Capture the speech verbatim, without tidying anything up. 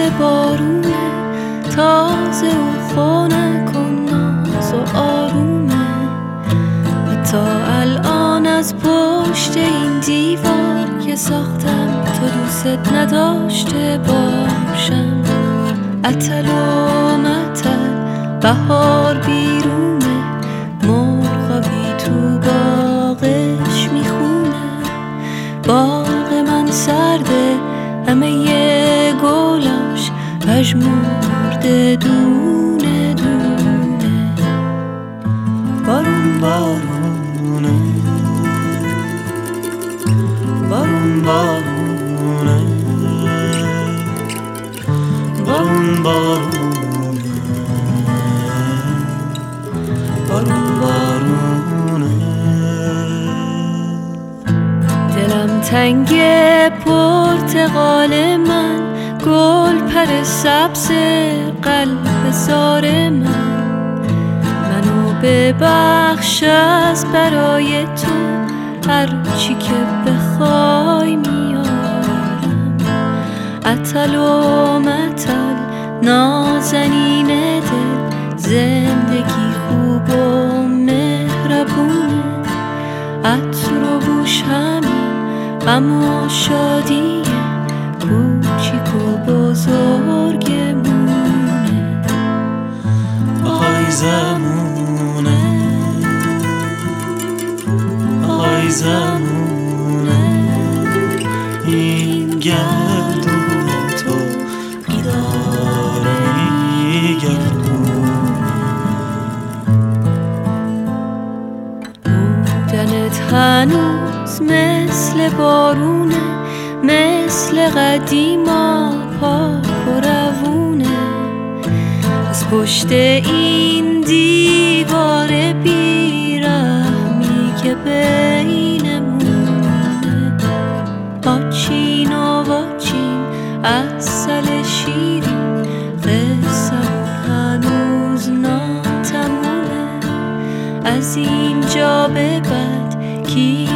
بارونه، تازه و خنک و ناز و آرومه. حتی الان از پشت این دیوار که ساختم تا دوست نداشته باشم، عطل و مطل بهار بیرونه، مرغا بی تو باغش میخونه. باغ من سرده، همه ی گلاش پژمرده دونه دونه. بارون بارونه، بارون بارونه، بارون بارونه، بارون بارونه. دلم تنگ پرتقال من، گل پر سبز قلب زار من. منو ببخش از برای تو، هر چی که بخوای میارم. عطل و مطل نازنین دل، زندگی خوب و مهربونه. عطر و بوش همین غم و شادیه، کوچیک و بزرگمونه. آهای زمونه، آهای زمونه، این گردون تو بیداره گردونه. بودنت هنوز مثل بارونه، مثل قدیما پاک و روونه. از پشت این دیوار بیرحمی که بینمونه، آچین و واچین عسل شیرین، قصه‌مون هنوز ناتمومه. از اینجا به بعد کی